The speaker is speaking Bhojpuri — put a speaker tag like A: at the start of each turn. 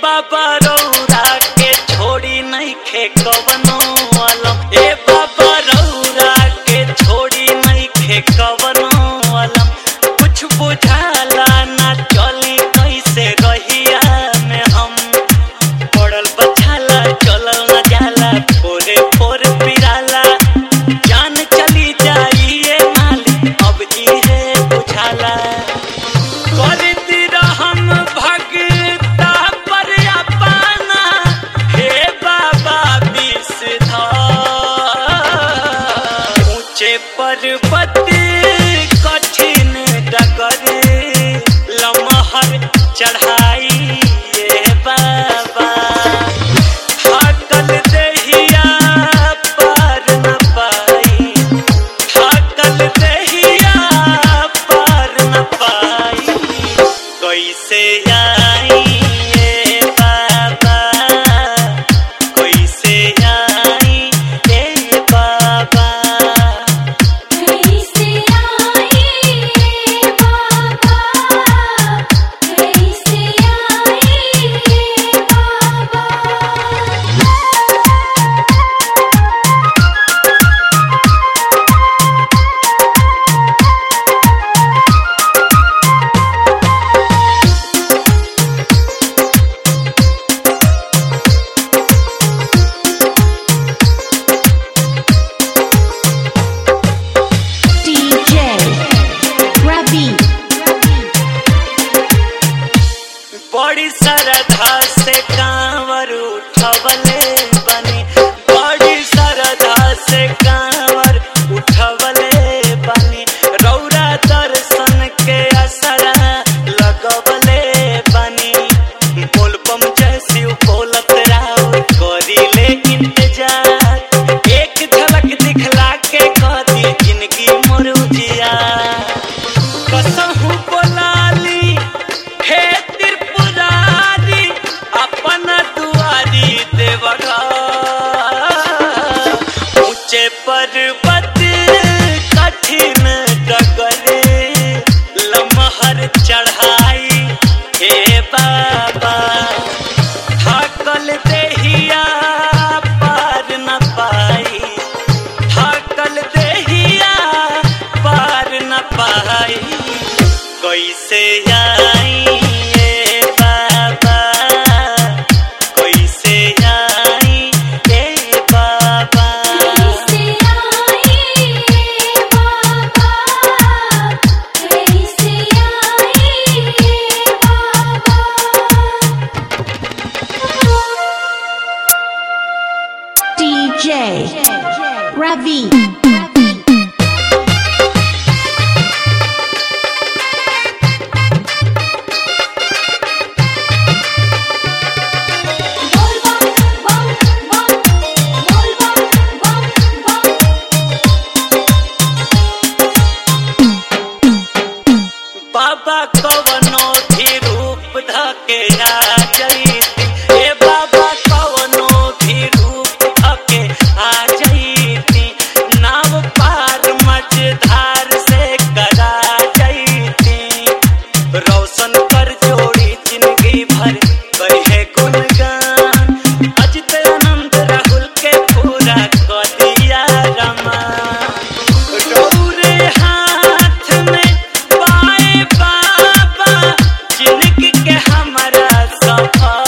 A: बाबा रौरा के छोड़ी नहीं खे कवनो अलम। ए बाबा रौरा के छोड़ी नहीं खे कवनो अलम। कुछ बुझाला ना चली कैसे रहिया में हम। पड़ल बछाला चलल न जाला फोरे फोर पिराला। जान चली जाइए मालिक अब इहे बुझाला। करती रहम भगता पर अपना हे बाबा विषधर। ऊंचे पर्वत कठिन डगर लमहर चढ़ाई ये बाबा। थाकल देहिया पार न पाई। थाकल देहिया पार न पाई। कैसे आई ये बाबा। कैसे आई ये बाबा।
B: कैसे आई ये बाबा। कैसे आई ये बाबा।
C: DJ Ravi.
A: बड़ी श्रद्धा से कांवर उठवले बनी। बड़ी श्रद्धा से कांवर उठवले बनी। रौरा दर्शन के असरा लगवले बनी। बोलबम जय शिव बोलत राउर करीले इंतजार। एक झलक दिखला के कदी जिंदगी मोर उजियार। कसहु बोलाली हे त्रिपुरारी अपन दुआरी देवघर। ऊंचे पर्वत कठिन डगर लमहर चढ़ाई हे बाबा। थाकल देहिया पार न पाई। थाकल देहिया पार न पाई। कैसे आई ये बाबा। कैसे आई ये बाबा।
B: कैसे आई ये बाबा। कैसे आई ये बाबा।
C: DJ Ravi.
B: बोल बम बम बम। बोल बम बम बम।
A: बाबा कवनो भी रूप धके आ जईती। ए बाबा कवनो भी रूप धके आ जईती। नाव पार मझधार से करा जईती। रोशन कर जोड़ी जिंदगी भर कहे गुणगान। अजित आनंद राहुल के पूरा कर दिया रमान। रौरे हाथ में पाए बाबा जिंदगी के हमारा सफर।